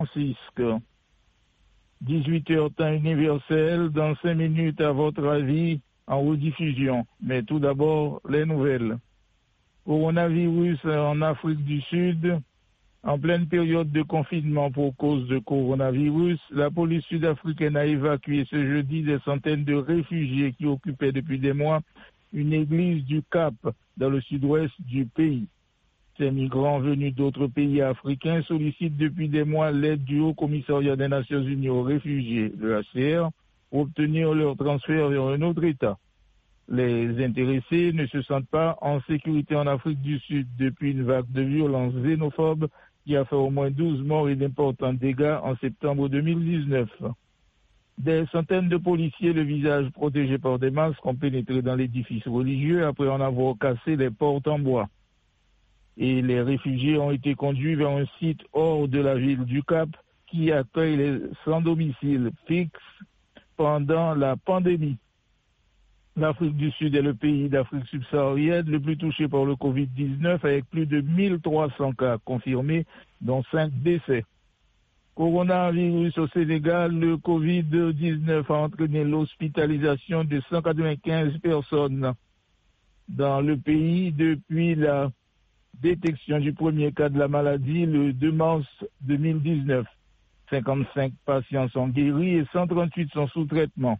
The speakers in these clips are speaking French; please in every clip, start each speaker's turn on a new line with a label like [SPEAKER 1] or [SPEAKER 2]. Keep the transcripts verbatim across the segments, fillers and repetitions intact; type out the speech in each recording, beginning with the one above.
[SPEAKER 1] Francisque. dix-huit heures temps universel, dans cinq minutes à votre avis, en rediffusion. Mais tout d'abord, les nouvelles. Coronavirus en Afrique du Sud. En pleine période de confinement pour cause de coronavirus, la police sud-africaine a évacué ce jeudi des centaines de réfugiés qui occupaient depuis des mois une église du Cap dans le sud-ouest du pays. Ces migrants venus d'autres pays africains sollicitent depuis des mois l'aide du Haut Commissariat des Nations Unies aux réfugiés, le H C R, pour obtenir leur transfert vers un autre État. Les intéressés ne se sentent pas en sécurité en Afrique du Sud depuis une vague de violence xénophobe qui a fait au moins douze morts et d'importants dégâts en septembre deux mille dix-neuf. Des centaines de policiers, le visage protégé par des masques, ont pénétré dans l'édifice religieux après en avoir cassé les portes en bois. Et les réfugiés ont été conduits vers un site hors de la ville du Cap qui accueille les sans-domicile fixe pendant la pandémie. L'Afrique du Sud est le pays d'Afrique subsaharienne le plus touché par le covid dix-neuf avec plus de mille trois cents cas confirmés, dont cinq décès. Coronavirus au Sénégal, le covid dix-neuf a entraîné l'hospitalisation de cent quatre-vingt-quinze personnes dans le pays depuis la détection du premier cas de la maladie le deux mars deux mille dix-neuf. cinquante-cinq patients sont guéris et cent trente-huit sont sous traitement.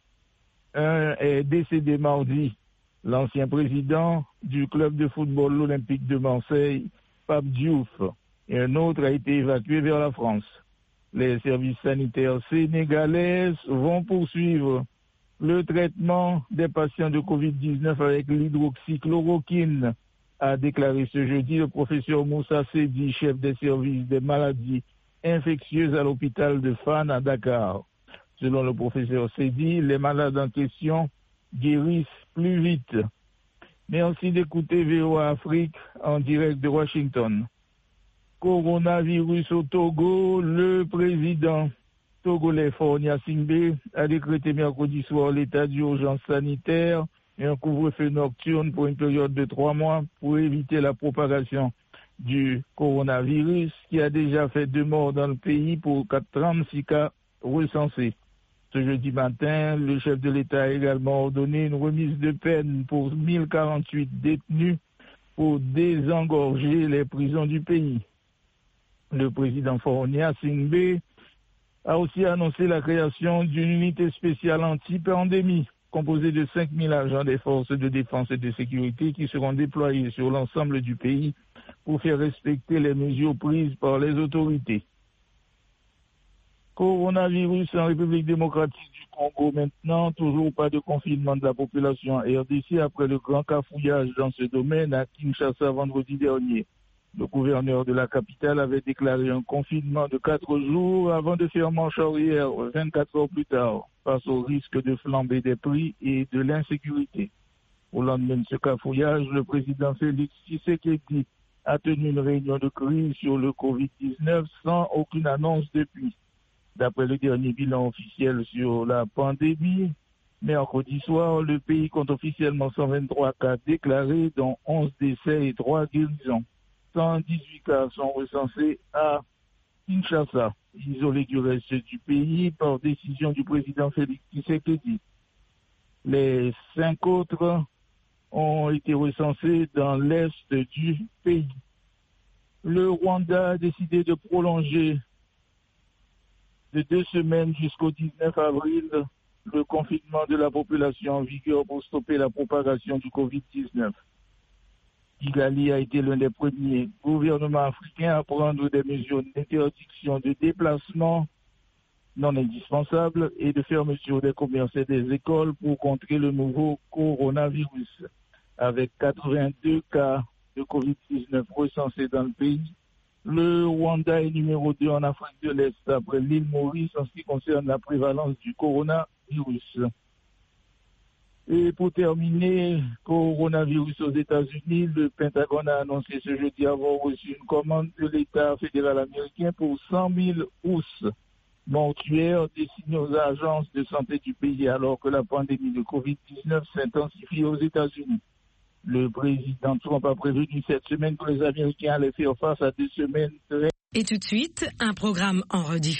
[SPEAKER 1] Un est décédé mardi. L'ancien président du club de football l'Olympique de Marseille, Pape Diouf, et un autre a été évacué vers la France. Les services sanitaires sénégalais vont poursuivre le traitement des patients de covid dix-neuf avec l'hydroxychloroquine, a déclaré ce jeudi le professeur Moussa Sedi, chef des services des maladies infectieuses à l'hôpital de Fann à Dakar. Selon le professeur Sedi, les malades en question guérissent plus vite. Merci d'écouter V O A Afrique en direct de Washington. Coronavirus au Togo, le président togolais Faure Gnassingbé a décrété mercredi soir l'état d'urgence sanitaire et un couvre-feu nocturne pour une période de trois mois pour éviter la propagation du coronavirus qui a déjà fait deux morts dans le pays pour trente-six cas recensés. Ce jeudi matin, le chef de l'État a également ordonné une remise de peine pour mille quarante-huit détenus pour désengorger les prisons du pays. Le président Faure Gnassingbé a aussi annoncé la création d'une unité spéciale anti-pandémie composée de cinq mille agents des forces de défense et de sécurité qui seront déployés sur l'ensemble du pays pour faire respecter les mesures prises par les autorités. Coronavirus en République démocratique du Congo maintenant, toujours pas de confinement de la population en R D C après le grand cafouillage dans ce domaine à Kinshasa vendredi dernier. Le gouverneur de la capitale avait déclaré un confinement de quatre jours avant de faire marche arrière vingt-quatre heures plus tard, face au risque de flambée des prix et de l'insécurité. Au lendemain de ce cafouillage, le président Félix Tshisekedi a tenu une réunion de crise sur le covid dix-neuf sans aucune annonce depuis. D'après le dernier bilan officiel sur la pandémie, mercredi soir, le pays compte officiellement cent vingt-trois cas déclarés, dont onze décès et trois guérisons. cent dix-huit cas sont recensés à Kinshasa, isolés du reste du pays par décision du président Félix Tshisekedi. Les cinq autres ont été recensés dans l'est du pays. Le Rwanda a décidé de prolonger de deux semaines jusqu'au dix-neuf avril le confinement de la population en vigueur pour stopper la propagation du covid dix-neuf. Kigali a été l'un des premiers gouvernements africains à prendre des mesures d'interdiction de déplacement non indispensables et de fermeture des commerces et des écoles pour contrer le nouveau coronavirus. Avec quatre-vingt-deux cas de covid dix-neuf recensés dans le pays, le Rwanda est numéro deux en Afrique de l'Est après l'île Maurice en ce qui concerne la prévalence du coronavirus. Et pour terminer, coronavirus aux États-Unis, le Pentagone a annoncé ce jeudi avoir reçu une commande de l'État fédéral américain pour cent mille housses mortuaires destinées aux agences de santé du pays alors que la pandémie de covid dix-neuf s'intensifie aux États-Unis. Le président Trump a prévenu cette semaine que les Américains allaient faire face à deux semaines très
[SPEAKER 2] Et tout de suite, un programme en rediffusion.